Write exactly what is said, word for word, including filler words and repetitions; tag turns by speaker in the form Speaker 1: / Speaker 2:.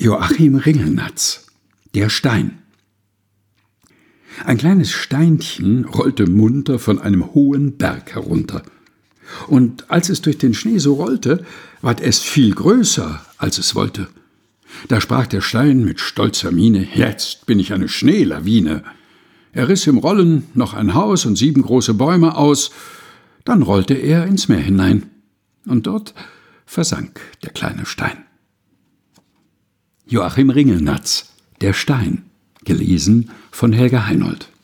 Speaker 1: Joachim Ringelnatz, der Stein. Ein kleines Steinchen rollte munter von einem hohen Berg herunter. Und als es durch den Schnee so rollte, ward es viel größer, als es wollte. Da sprach der Stein mit stolzer Miene: »Jetzt bin ich eine Schneelawine.« Er riss im Rollen noch ein Haus und sieben große Bäume aus. Dann rollte er ins Meer hinein. Und dort versank der kleine Stein. Joachim Ringelnatz, der Stein. Gelesen von Helga Heinold.